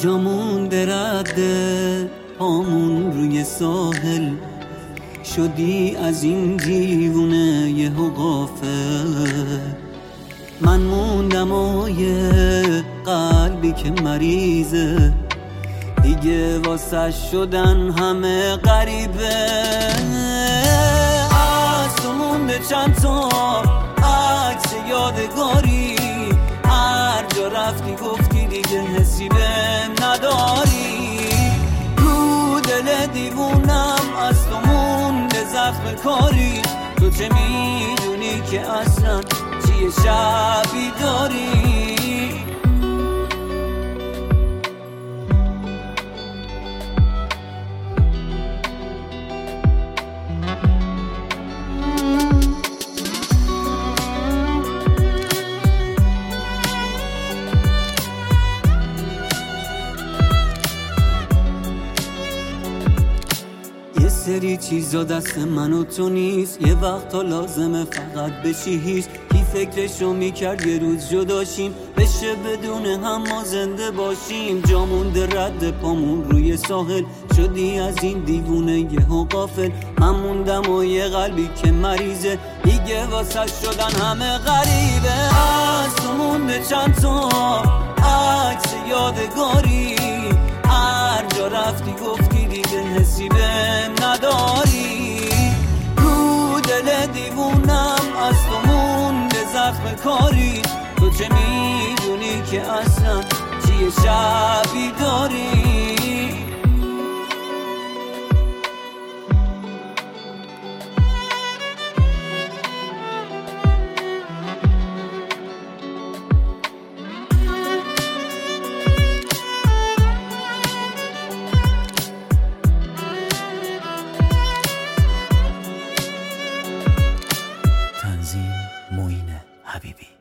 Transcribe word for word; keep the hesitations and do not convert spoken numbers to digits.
جامون درده پامون روی ساحل، شدی از این دیوونه یه غافل. من موندم و یه قلبی که مریضه، دیگه واسه شدن همه غریبه. از تو مونده چند تا عکس یادگاری، هر جا رفتی گفتی دیگه حسی بهم نداری. رو دل دیوونم از تو مونده زخم کاری، تو چه میدونی که اصلا چیه شبی داری. یه سری چیزا دست من و تو نیست، یه وقتا لازمه فقط بشی هیچ. کی فکرشو میکرد یه روز جداشیم، بشه بدون هم ما زنده باشیم. جا مونده رد پامون روی ساحل، شدی از این دیوونه یهو غافل. من موندم و یه قلبی که مریضه، دیگه واسه شدن همه غریبه. از تو مونده چند تا عکس یادگاری، هر جا رفتی گفتی دیگه حسی بهم نداری. رو دل دیوونم از تو مونده زخم کاری، تو چه میدونی که اصلا چیه شبی داری. تنظیم معین حبیبی.